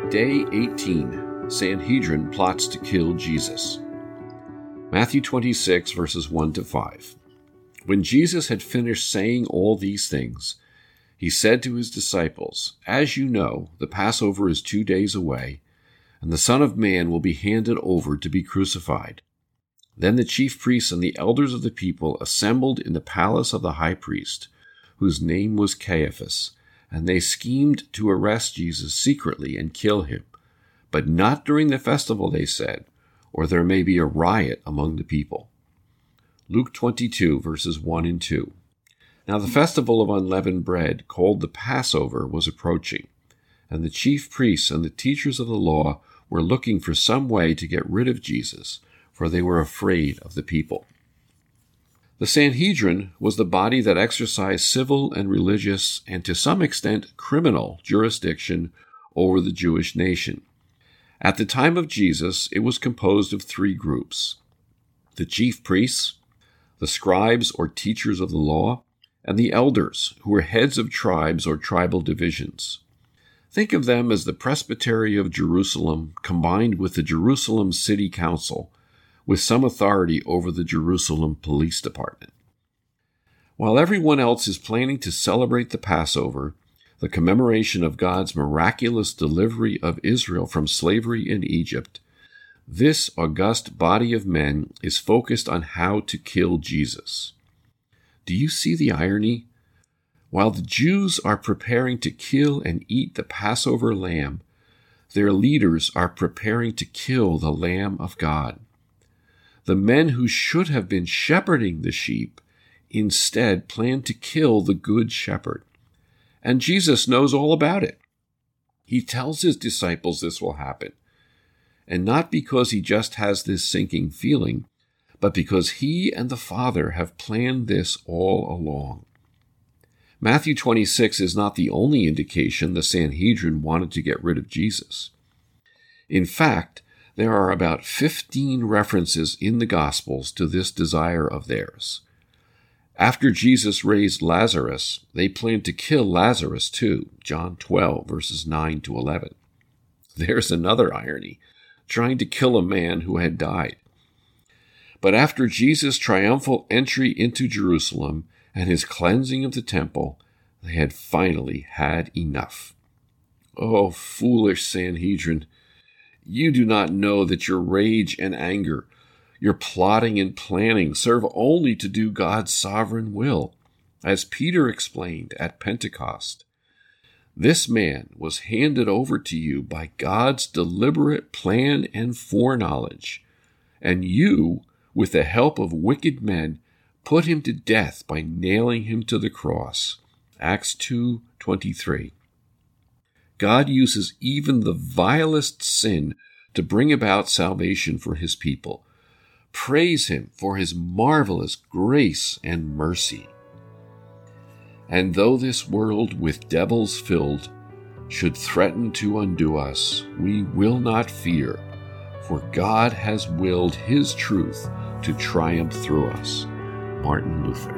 Day 18. Sanhedrin plots to kill Jesus. Matthew 26, verses 1 to 5. When Jesus had finished saying all these things, he said to his disciples, "As you know, the Passover is 2 days away, and the Son of Man will be handed over to be crucified." Then the chief priests and the elders of the people assembled in the palace of the high priest, whose name was Caiaphas, and they schemed to arrest Jesus secretly and kill him. But not during the festival, they said, or there may be a riot among the people. Luke 22, verses 1 and 2. Now the festival of unleavened bread, called the Passover, was approaching, and the chief priests and the teachers of the law were looking for some way to get rid of Jesus, for they were afraid of the people. The Sanhedrin was the body that exercised civil and religious, and to some extent criminal, jurisdiction over the Jewish nation. At the time of Jesus, it was composed of 3 groups: the chief priests, the scribes or teachers of the law, and the elders, who were heads of tribes or tribal divisions. Think of them as the Presbytery of Jerusalem combined with the Jerusalem City Council, with some authority over the Jerusalem Police Department. While everyone else is planning to celebrate the Passover, the commemoration of God's miraculous delivery of Israel from slavery in Egypt, this august body of men is focused on how to kill Jesus. Do you see the irony? While the Jews are preparing to kill and eat the Passover lamb, their leaders are preparing to kill the Lamb of God. The men who should have been shepherding the sheep instead plan to kill the good shepherd. And Jesus knows all about it. He tells his disciples this will happen. And not because he just has this sinking feeling, but because he and the Father have planned this all along. Matthew 26 is not the only indication the Sanhedrin wanted to get rid of Jesus. In fact, there are about 15 references in the Gospels to this desire of theirs. After Jesus raised Lazarus, they planned to kill Lazarus too, John 12, verses 9 to 11. There's another irony, trying to kill a man who had died. But after Jesus' triumphal entry into Jerusalem and his cleansing of the temple, they had finally had enough. Oh, foolish Sanhedrin! You do not know that your rage and anger, your plotting and planning serve only to do God's sovereign will. As Peter explained at Pentecost, this man was handed over to you by God's deliberate plan and foreknowledge, and you, with the help of wicked men, put him to death by nailing him to the cross. Acts 2:23. God uses even the vilest sin to bring about salvation for his people. Praise him for his marvelous grace and mercy. And though this world with devils filled should threaten to undo us, we will not fear, for God has willed his truth to triumph through us. Martin Luther.